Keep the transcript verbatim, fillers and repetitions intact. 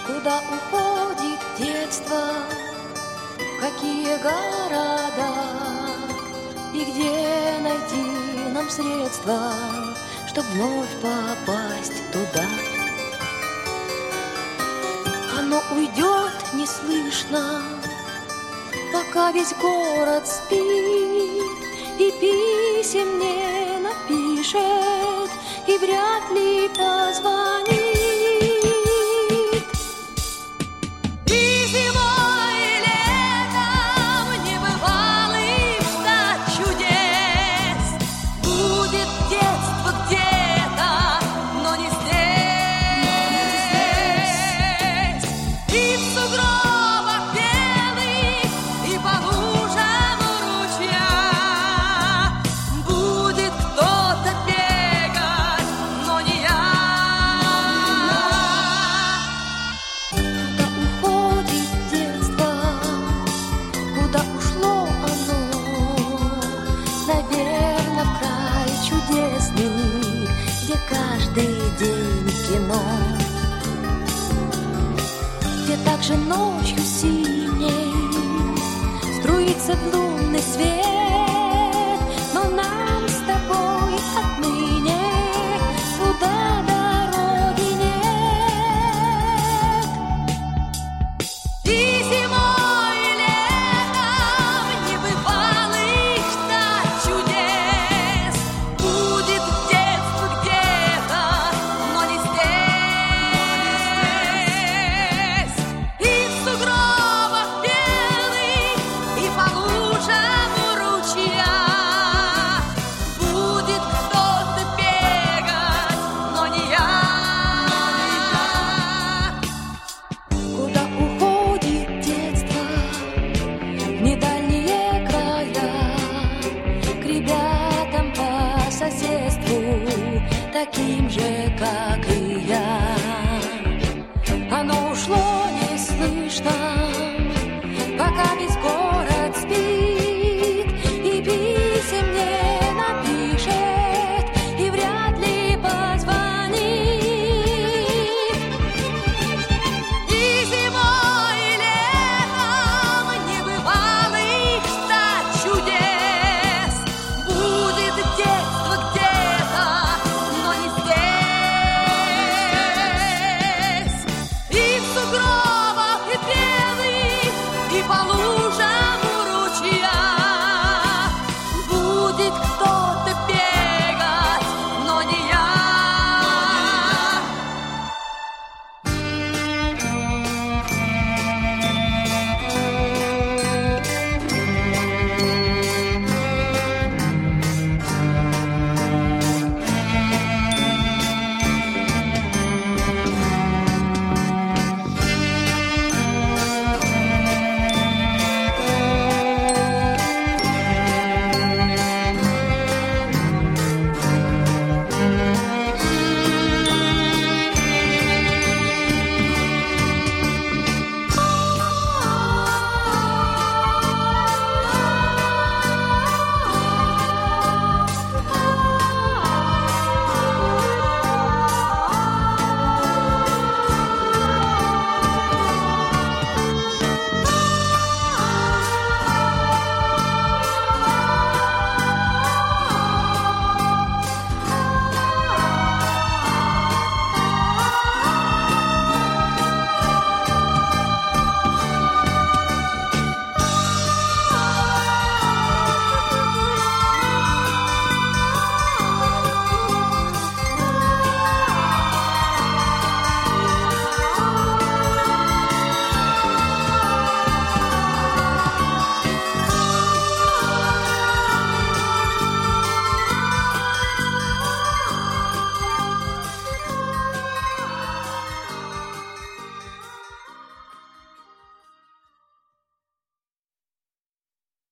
Куда уходит детство, в какие города, и где найти нам средства, чтоб вновь попасть туда. Оно уйдет неслышно, пока весь город спит, и писем не напишет, и вряд ли позвонит. Также ночью синей струится лунный свет, но нам с тобой отныне туда дороги нет. И зимой, и летом небывалых ждать чудес. Будет детство где-то, но не здесь. Таким же, как и я, оно ушло неслышно.